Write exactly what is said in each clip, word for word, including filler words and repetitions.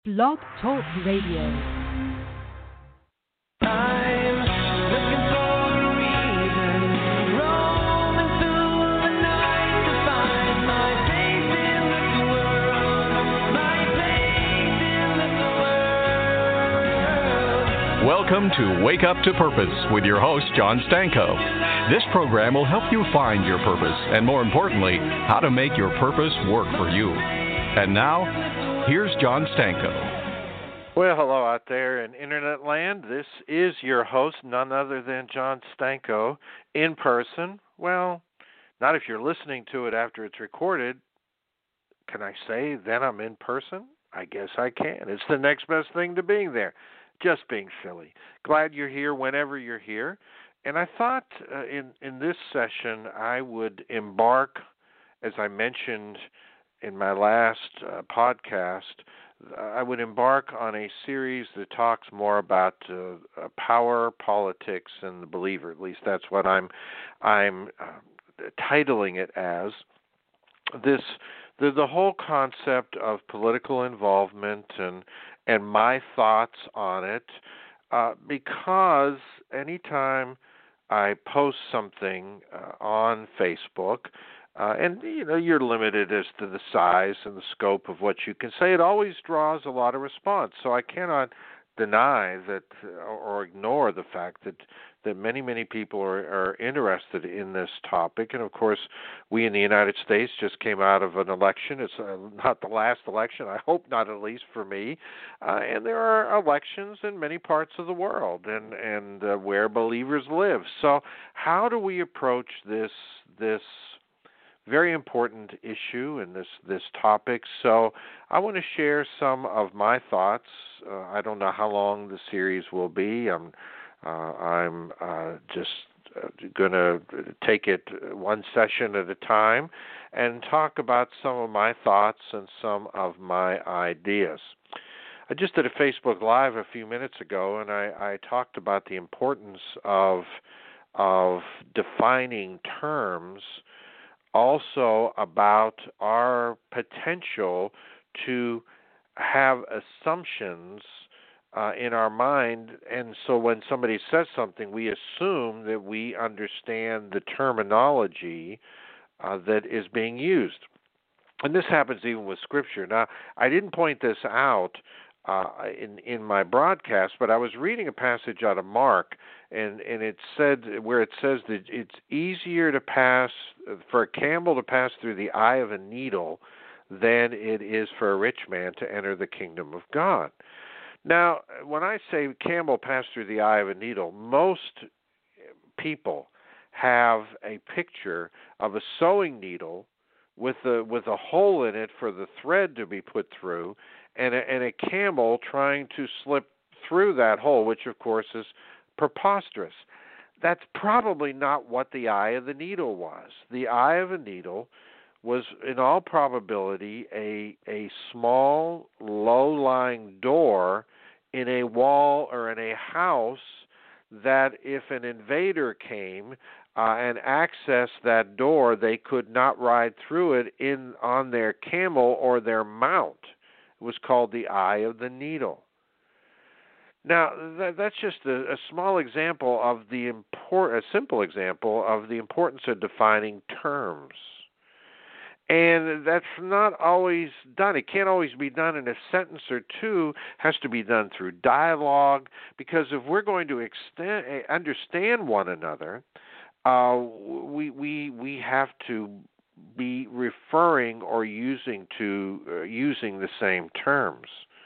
Blog Talk Radio. I'm looking for a reason, roaming through the night to find my place in this world, my place in this world. Welcome to Wake Up to Purpose with your host, John Stanko. This program will help you find your purpose and, more importantly, how to make your purpose work for you. And now, here's John Stanko. Well, hello out there in Internet land. This is your host, none other than John Stanko, in person. Well, not if you're listening to it after it's recorded. Can I say then I'm in person? I guess I can. It's the next best thing to being there. Just being silly. Glad you're here whenever you're here. And I thought uh, in, in this session I would embark, as I mentioned in my last uh, podcast, I would embark on a series that talks more about uh, uh, power, politics, and the believer. At least that's what I'm I'm uh, titling it as. This the the whole concept of political involvement and and my thoughts on it, uh, because anytime I post something uh, on Facebook. Uh, and, you know, you're limited as to the size and the scope of what you can say. It always draws a lot of response. So I cannot deny that or ignore the fact that, that many, many people are, are interested in this topic. And, of course, we in the United States just came out of an election. It's uh, not the last election. I hope not, at least for me. Uh, and there are elections in many parts of the world and, and uh, where believers live. So how do we approach this this very important issue in this, this topic? So I want to share some of my thoughts. Uh, I don't know how long the series will be. I'm uh, I'm uh, just uh, going to take it one session at a time and talk about some of my thoughts and some of my ideas. I just did a Facebook Live a few minutes ago, and I, I talked about the importance of of defining terms, also about our potential to have assumptions uh, in our mind, and so when somebody says something, we assume that we understand the terminology uh, that is being used. And this happens even with Scripture. Now, I didn't point this out uh, in in my broadcast, but I was reading a passage out of Mark, and, and it said where it says that it's easier to pass for a camel to pass through the eye of a needle than it is for a rich man to enter the kingdom of God. Now, when I say camel pass through the eye of a needle, most people have a picture of a sewing needle with a with a hole in it for the thread to be put through, and a, and a camel trying to slip through that hole, which of course is preposterous. That's probably not what the eye of the needle was. The eye of a needle was, in all probability, a a small, low-lying door in a wall or in a house that if an invader came uh, and accessed that door, they could not ride through it in on their camel or their mount. It was called the eye of the needle. Now, that, that's just a, a small example of the import, a simple example of the importance of defining terms. And that's not always done. It can't always be done in a sentence or two. It has to be done through dialogue, because if we're going to extend, understand one another, uh, we we we have to be referring or using to uh, using the same terms.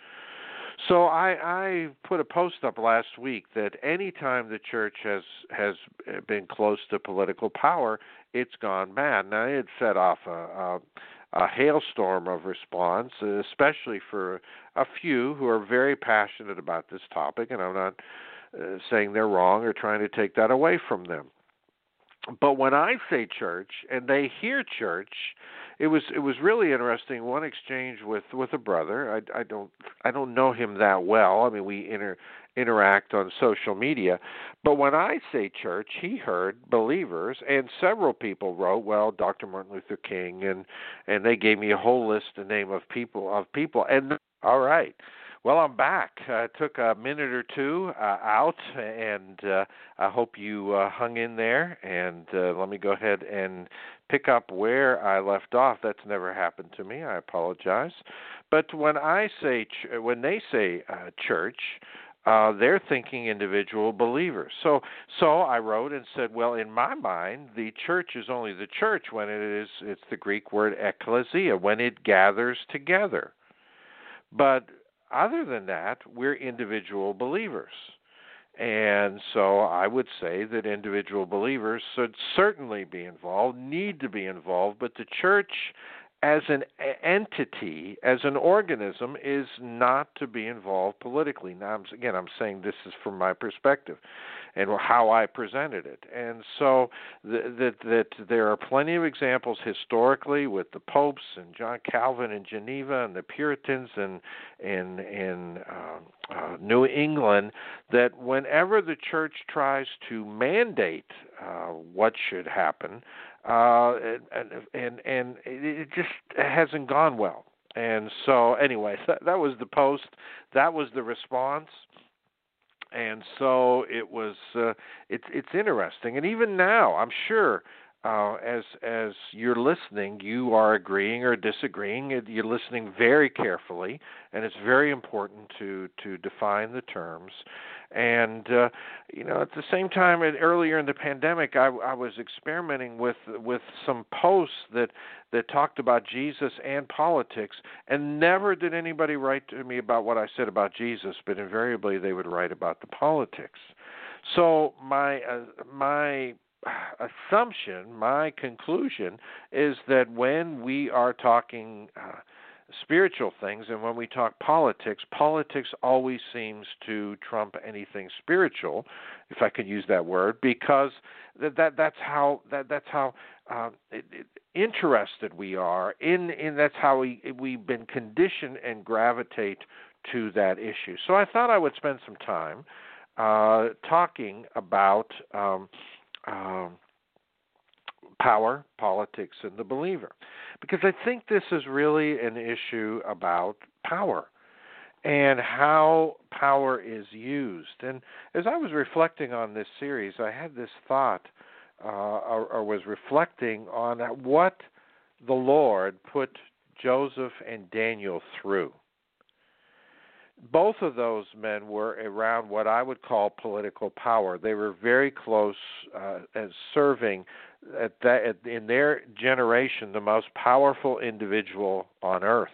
So I, I put a post up last week that any time the church has has been close to political power, it's gone bad. Now, it set off a, a, a hailstorm of response, especially for a few who are very passionate about this topic, and I'm not uh, saying they're wrong or trying to take that away from them. But when I say church and they hear church, it was it was really interesting. One exchange with, with a brother. I, I don't I don't know him that well. I mean, we inter, interact on social media. But when I say church, he heard believers, and several people wrote, well, Doctor Martin Luther King, and and they gave me a whole list, a name of people of people. And all right, Well, I'm back. I took a minute or two uh, out, and uh, I hope you uh, hung in there. And uh, let me go ahead and pick up where I left off. That's never happened to me. I apologize. But when I say, ch- when they say uh, church, uh, they're thinking individual believers. So, so I wrote and said, well, in my mind, the church is only the church when it is. It's the Greek word ekklesia, when it gathers together. But other than that, we're individual believers. And so I would say that individual believers should certainly be involved, need to be involved, but the church as an entity, as an organism, is not to be involved politically. Now, again, I'm saying this is from my perspective and how I presented it. And so that that there are plenty of examples historically with the popes and John Calvin in Geneva and the Puritans in in in uh, uh, New England, that whenever the church tries to mandate uh, what should happen, uh, and and and it just hasn't gone well. And so, anyway, that, that was the post. That was the response. And so it was. Uh, it's it's interesting, and even now, I'm sure, uh, as as you're listening, you are agreeing or disagreeing. You're listening very carefully, and it's very important to to define the terms. And uh, you know, at the same time, earlier in the pandemic, I, I was experimenting with with some posts that that talked about Jesus and politics, and never did anybody write to me about what I said about Jesus, but invariably they would write about the politics. So my uh, my assumption, my conclusion is that when we are talking uh, spiritual things and when we talk politics, politics always seems to trump anything spiritual, if I could use that word, because that, that that's how that that's how uh, it, it, interested we are in in that's how we we've been conditioned and gravitate to that issue. So I thought I would spend some time uh, talking about um, um, power, politics, and the believer, because I think this is really an issue about power and how power is used. And as I was reflecting on this series, I had this thought, uh, or, or was reflecting on what the Lord put Joseph and Daniel through. Both of those men were around what I would call political power. They were very close uh, as serving at that, at, in their generation, the most powerful individual on earth.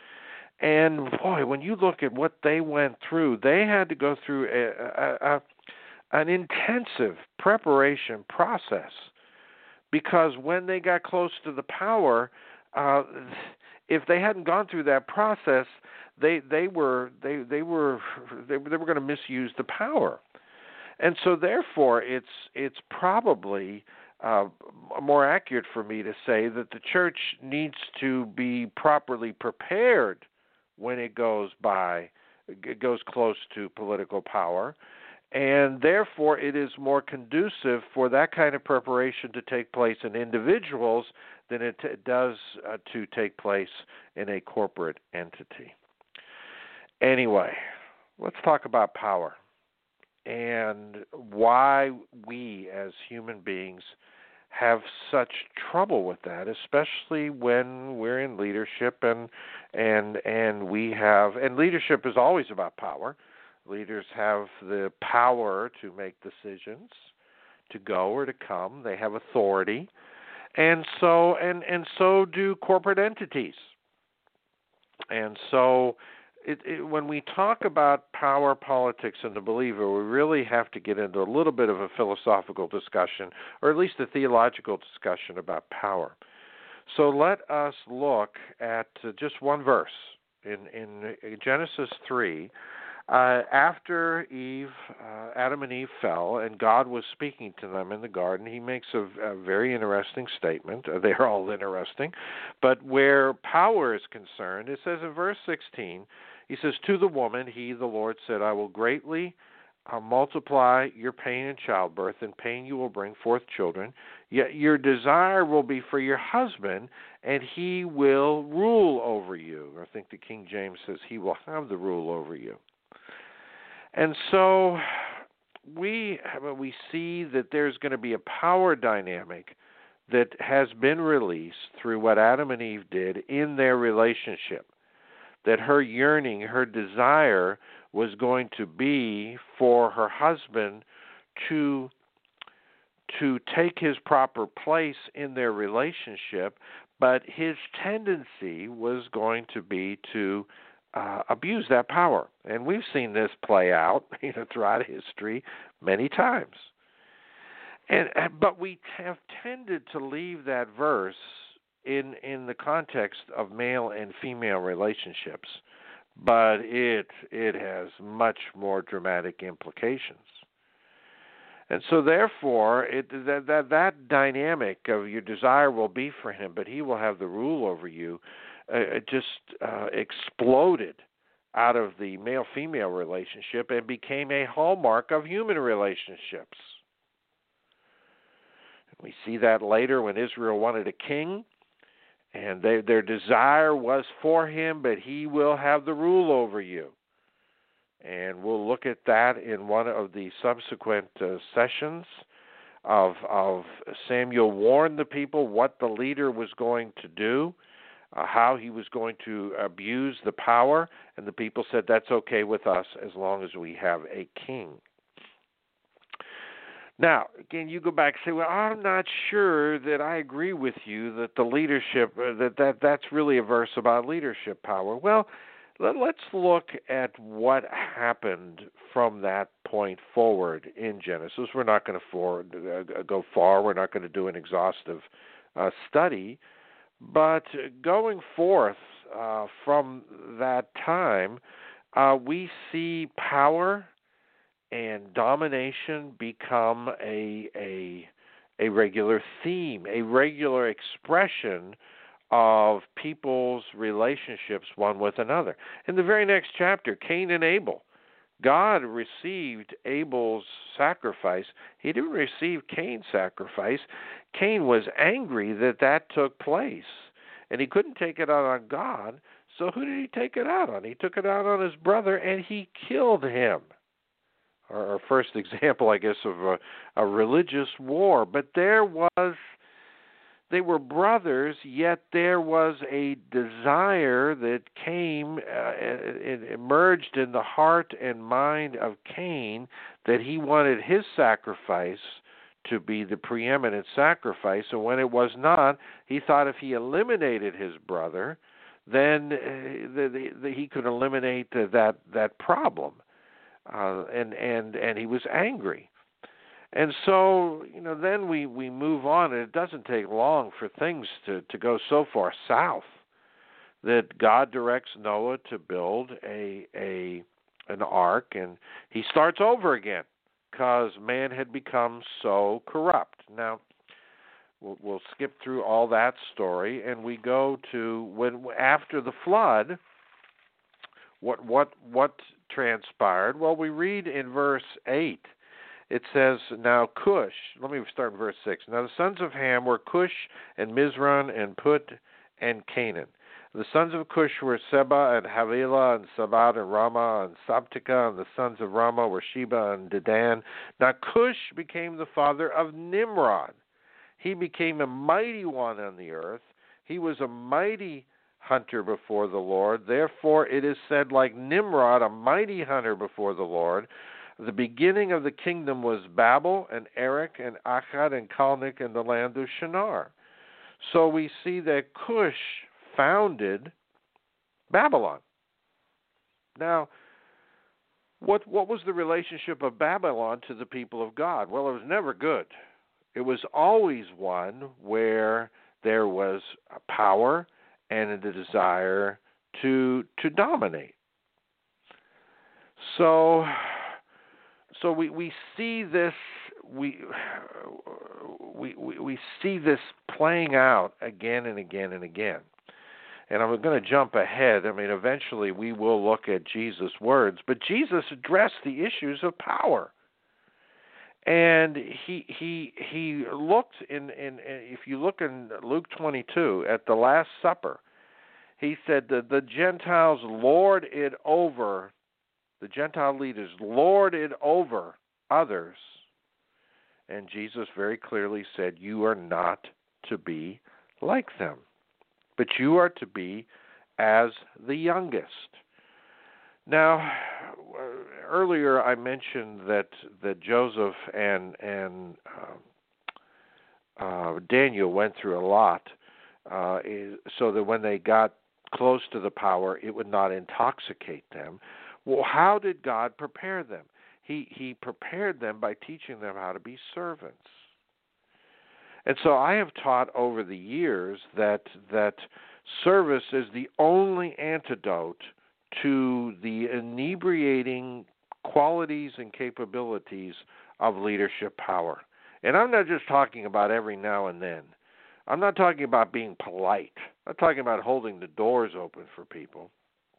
And boy, when you look at what they went through, they had to go through a, a, a, an intensive preparation process, because when they got close to the power, uh, if they hadn't gone through that process, they they were they they were they, they were going to misuse the power. And so therefore, it's it's probably uh, more accurate for me to say that the church needs to be properly prepared when it goes by, it goes close to political power, and therefore it is more conducive for that kind of preparation to take place in individuals than it t- does uh, to take place in a corporate entity. Anyway, let's talk about power and why we as human beings have such trouble with that, especially when we're in leadership and and and we have and leadership is always about power. Leaders have the power to make decisions, to go or to come. They have authority. And so and, and so do corporate entities. And so It, it, when we talk about power, politics, and the believer, we really have to get into a little bit of a philosophical discussion, or at least a theological discussion about power. So let us look at uh, just one verse in, in Genesis three. Uh, after Eve, uh, Adam and Eve fell, and God was speaking to them in the garden, he makes a, a very interesting statement. Uh, they're all interesting. But where power is concerned, it says in verse sixteen, he says, "To the woman, he, the Lord, said, I will greatly uh, multiply your pain in childbirth. In pain you will bring forth children. Yet your desire will be for your husband, and he will rule over you. I think the King James says he will have the rule over you. And so we we see that there's going to be a power dynamic that has been released through what Adam and Eve did in their relationship. That her yearning, her desire was going to be for her husband to to take his proper place in their relationship, but his tendency was going to be to uh, abuse that power. And we've seen this play out, you know, throughout history many times. And but we have tended to leave that verse in in the context of male and female relationships, but it it has much more dramatic implications. And so therefore, it, that, that that dynamic of your desire will be for him, but he will have the rule over you, uh, it just uh, exploded out of the male-female relationship and became a hallmark of human relationships. We see that later when Israel wanted a king, and they, their desire was for him, but he will have the rule over you. And we'll look at that in one of the subsequent uh, sessions of, of Samuel warned the people what the leader was going to do, uh, how he was going to abuse the power, and the people said, that's okay with us as long as we have a king. Now, again, you go back and say, well, I'm not sure that I agree with you that the leadership, uh, that, that that's really a verse about leadership power. Well, let, let's look at what happened from that point forward in Genesis. We're not going to forward, uh, go far. We're not going to do an exhaustive uh, study. But going forth uh, from that time, uh, we see power and domination become a a a regular theme, a regular expression of people's relationships one with another. In the very next chapter, Cain and Abel, God received Abel's sacrifice. He didn't receive Cain's sacrifice. Cain was angry that that took place, and he couldn't take it out on God, so who did he take it out on? He took it out on his brother, and he killed him. Our first example, I guess, of a, a religious war. But there was, they were brothers, yet there was a desire that came, uh, it emerged in the heart and mind of Cain that he wanted his sacrifice to be the preeminent sacrifice. And when it was not, he thought if he eliminated his brother, then uh, the, the, the, he could eliminate uh, that, that problem. Uh, and, and, and he was angry. And so, you know, then we, we move on, and it doesn't take long for things to, to go so far south that God directs Noah to build a a an ark, and he starts over again because man had become so corrupt. Now, we'll, we'll skip through all that story, and we go to when after the flood. What what what transpired? Well, we read in verse eight. It says, now Cush, let me start in verse six. Now the sons of Ham were Cush and Mizraim and Put and Canaan. The sons of Cush were Seba and Havilah and Sabad and Ramah and Sabtika, and the sons of Ramah were Sheba and Dedan. Now Cush became the father of Nimrod. He became a mighty one on the earth. He was a mighty hunter before the Lord. Therefore it is said, like Nimrod, a mighty hunter before the Lord. The beginning of the kingdom was Babel and Erech and Akkad and Calneh in the land of Shinar. So we see that Cush founded Babylon. Now, what what was the relationship of Babylon to the people of God? Well, it was never good. It was always one where there was power and a desire to to dominate. So, so we, we see this we, we we we see this playing out again and again and again. And I'm going to jump ahead. I mean, eventually we will look at Jesus' words, but Jesus addressed the issues of power. And he he he looked in, in if you look in Luke twenty-two at the Last Supper, he said that the Gentiles lord it over, the Gentile leaders lord it over others. And Jesus very clearly said, you are not to be like them, but you are to be as the youngest. Now, earlier I mentioned that that Joseph and and uh, uh, Daniel went through a lot, uh, so that when they got close to the power, it would not intoxicate them. Well, how did God prepare them? He He prepared them by teaching them how to be servants. And so I have taught over the years that that service is the only antidote to the inebriating qualities and capabilities of leadership power. And I'm not just talking about every now and then. I'm not talking about being polite. I'm talking about holding the doors open for people.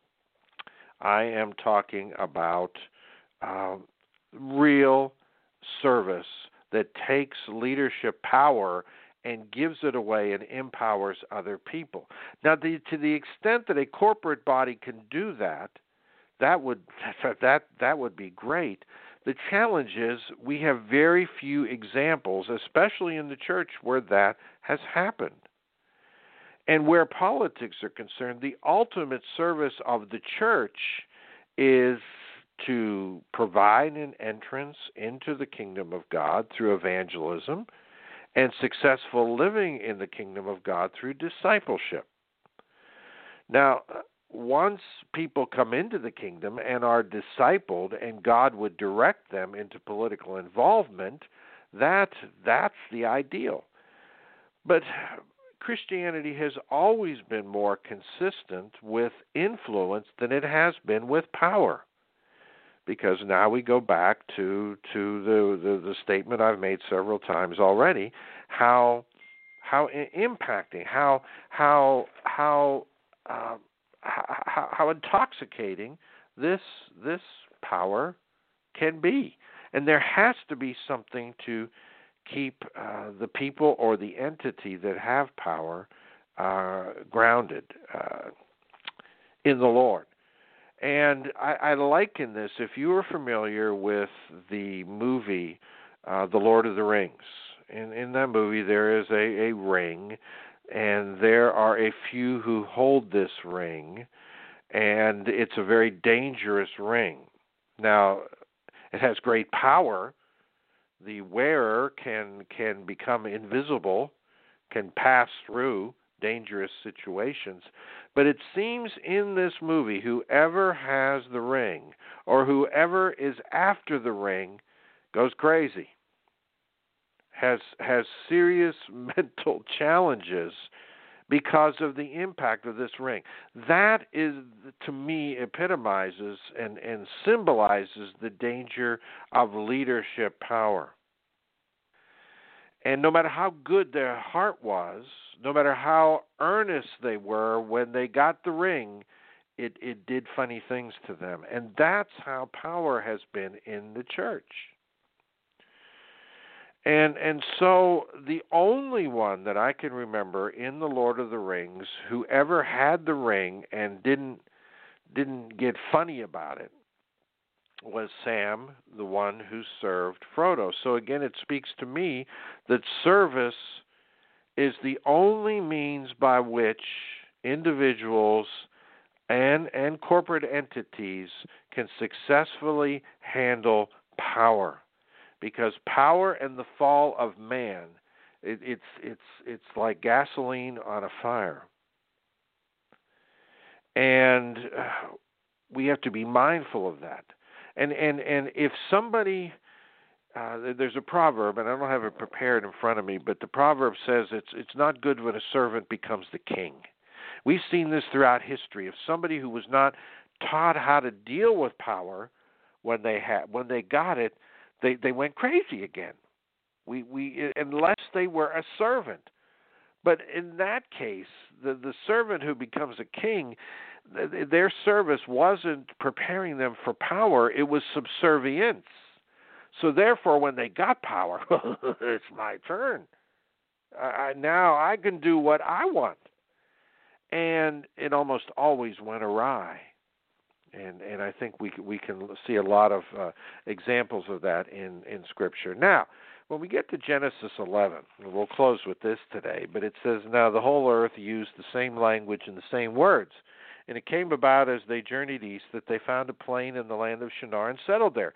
I am talking about uh, real service that takes leadership power and gives it away and empowers other people. Now, the, to the extent that a corporate body can do that, that would that that would be great. The challenge is we have very few examples, especially in the church, where that has happened. And where politics are concerned, the ultimate service of the church is to provide an entrance into the kingdom of God through evangelism and successful living in the kingdom of God through discipleship. Now, once people come into the kingdom and are discipled and God would direct them into political involvement, that that's the ideal. But Christianity has always been more consistent with influence than it has been with power. Because now we go back to to the, the, the statement I've made several times already, how how impacting, how how how uh, how, how intoxicating this this power can be, and there has to be something to keep uh, the people or the entity that have power uh, grounded uh, in the Lord. And I, I liken this, if you are familiar with the movie uh, The Lord of the Rings. In, in that movie there is a, a ring, and there are a few who hold this ring, and it's a very dangerous ring. Now, it has great power. The wearer can can become invisible, can pass through dangerous situations. But it seems in this movie, whoever has the ring or whoever is after the ring goes crazy, has has serious mental challenges because of the impact of this ring. That is, to me, epitomizes and, and symbolizes the danger of leadership power. And no matter how good their heart was, no matter how earnest they were when they got the ring, it, it did funny things to them. And that's how power has been in the church. And and so the only one that I can remember in the Lord of the Rings who ever had the ring and didn't didn't get funny about it was Sam, the one who served Frodo. So again, it speaks to me that service is the only means by which individuals and and corporate entities can successfully handle power. Because power and the fall of man, it, it's it's it's like gasoline on a fire, and uh, we have to be mindful of that. And and and if somebody, uh, there's a proverb, and I don't have it prepared in front of me, but the proverb says it's it's not good when a servant becomes the king. We've seen this throughout history. If somebody who was not taught how to deal with power when they had when they got it, They they went crazy again. We we unless they were a servant. But in that case, the, the servant who becomes a king, th- their service wasn't preparing them for power, it was subservience. So therefore, when they got power, it's my turn. I, I, now I can do what I want. And it almost always went awry. And and I think we we can see a lot of uh, examples of that in, in Scripture. Now, when we get to Genesis eleven, and we'll close with this today, but it says, now the whole earth used the same language and the same words. And it came about as they journeyed east that they found a plain in the land of Shinar and settled there.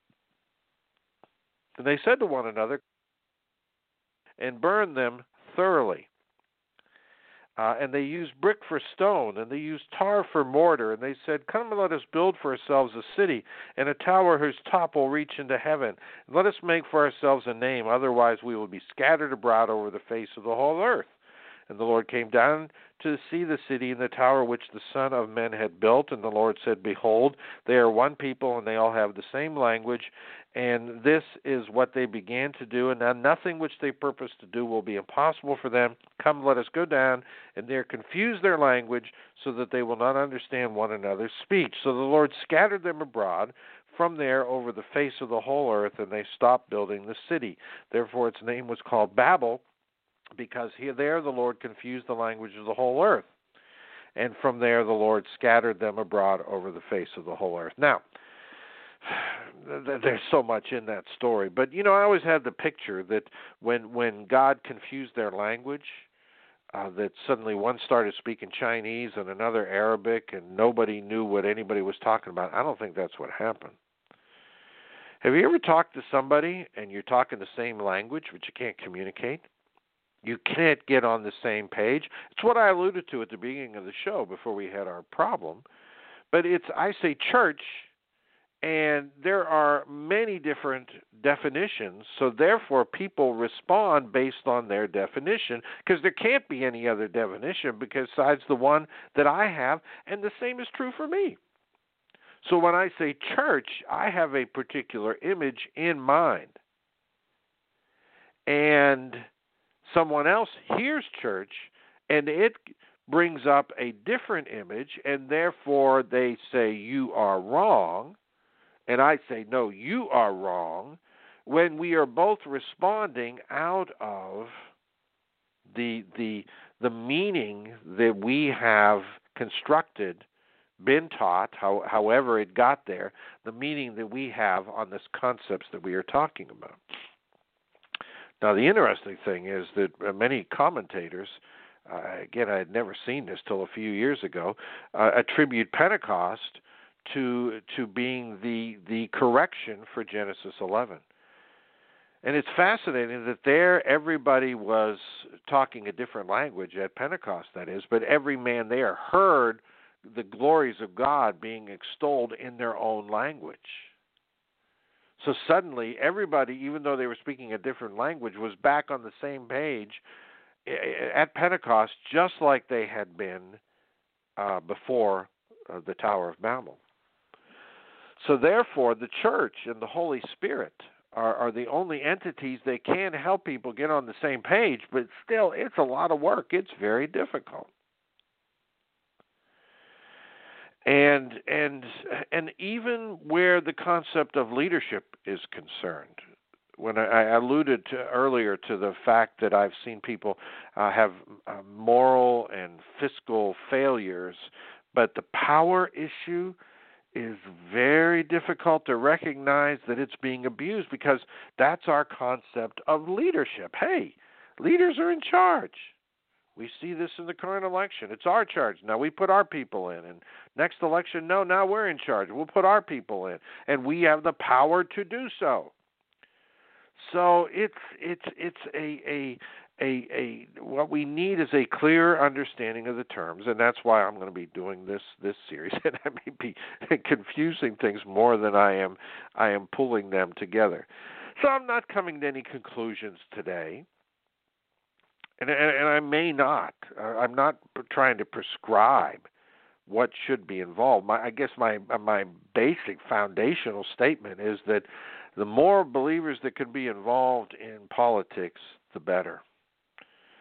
And they said to one another, and burned them thoroughly. Uh, and they used brick for stone, and they used tar for mortar. And they said, come and let us build for ourselves a city, and a tower whose top will reach into heaven. And let us make for ourselves a name, otherwise we will be scattered abroad over the face of the whole earth. And the Lord came down to see the city and the tower which the Son of Man had built. And the Lord said, behold, they are one people, and they all have the same language. And this is what they began to do. And now nothing which they purpose to do will be impossible for them. Come, let us go down, and there confuse their language, so that they will not understand one another's speech. So the Lord scattered them abroad from there over the face of the whole earth, and they stopped building the city. Therefore its name was called Babel, because here there the Lord confused the language of the whole earth. And from there the Lord scattered them abroad over the face of the whole earth. Now, there's so much in that story. But, you know, I always had the picture that when when God confused their language, uh, that suddenly one started speaking Chinese and another Arabic, and nobody knew what anybody was talking about. I don't think that's what happened. Have you ever talked to somebody and you're talking the same language, but you can't communicate? You can't get on the same page. It's what I alluded to at the beginning of the show before we had our problem. But it's, I say church, and there are many different definitions, so therefore people respond based on their definition, because there can't be any other definition besides the one that I have, and the same is true for me. So when I say church, I have a particular image in mind. And someone else hears church, and it brings up a different image, and therefore they say, you are wrong, and I say, no, you are wrong, when we are both responding out of the the the meaning that we have constructed, been taught, how, however it got there, the meaning that we have on this concepts that we are talking about. Now, the interesting thing is that many commentators, uh, again, I had never seen this till a few years ago, uh, attribute Pentecost to to being the the correction for Genesis eleven. And it's fascinating that there everybody was talking a different language at Pentecost, that is, but every man there heard the glories of God being extolled in their own language. So suddenly, everybody, even though they were speaking a different language, was back on the same page at Pentecost, just like they had been uh, before uh, the Tower of Babel. So therefore, the church and the Holy Spirit are, are the only entities that can help people get on the same page, but still, it's a lot of work. It's very difficult. And and and even where the concept of leadership is concerned, when I, I alluded to earlier to the fact that I've seen people uh, have uh, moral and fiscal failures, but the power issue is very difficult to recognize that it's being abused, because that's our concept of leadership. Hey, leaders are in charge. We see this in the current election. It's our charge. Now we put our people in. And next election, no, now we're in charge. We'll put our people in. And we have the power to do so. So it's it's it's a a a, a what we need is a clear understanding of the terms, and that's why I'm going to be doing this this series. And I may be confusing things more than I am I am pulling them together. So I'm not coming to any conclusions today. And, and, and I may not. Uh, I'm not trying to prescribe what should be involved. My, I guess my my basic foundational statement is that the more believers that can be involved in politics, the better.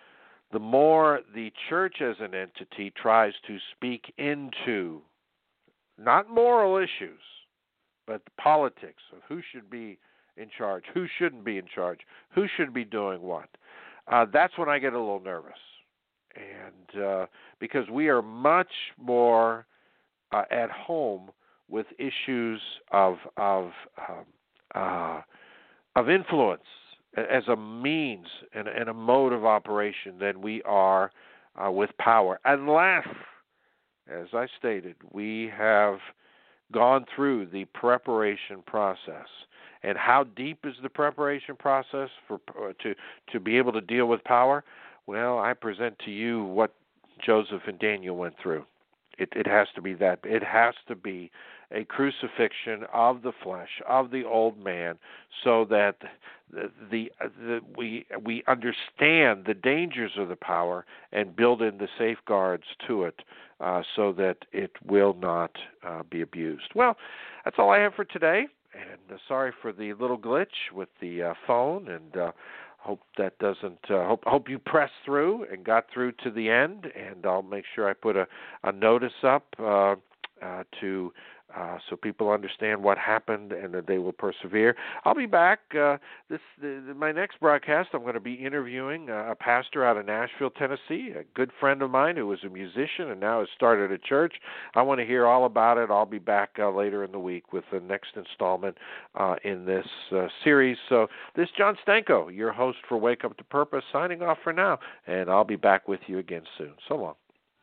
the more the church as an entity tries to speak into not moral issues, but the politics of who should be in charge, who shouldn't be in charge, who should be doing what, uh, that's when I get a little nervous. And uh, because we are much more uh, at home with issues of of um, uh, of influence as a means and, and a mode of operation than we are uh, with power, unless, as I stated, we have gone through the preparation process. And how deep is the preparation process for uh, to to be able to deal with power? Well, I present to you what Joseph and Daniel went through. It, it has to be that. It has to be a crucifixion of the flesh, of the old man, so that the, the, the we we understand the dangers of the power and build in the safeguards to it, uh, so that it will not uh, be abused. Well, that's all I have for today. And uh, sorry for the little glitch with the uh, phone, and uh, hope that doesn't. Uh, hope hope you pressed through and got through to the end. And I'll make sure I put a, a notice up uh, uh, to. Uh, so people understand what happened and that they will persevere. I'll be back. Uh, this the, my next broadcast, I'm going to be interviewing uh, a pastor out of Nashville, Tennessee, a good friend of mine who was a musician and now has started a church. I want to hear all about it. I'll be back uh, later in the week with the next installment uh, in this uh, series. So this is John Stanko, your host for Wake Up to Purpose, signing off for now, and I'll be back with you again soon. So long.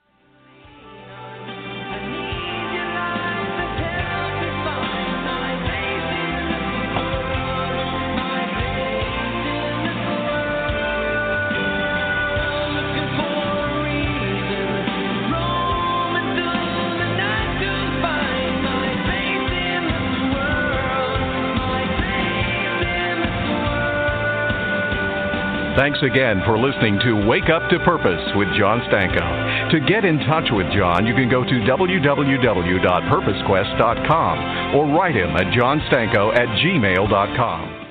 Thanks again for listening to Wake Up to Purpose with John Stanko. To get in touch with John, you can go to w w w dot purpose quest dot com or write him at johnstanko at gmail dot com.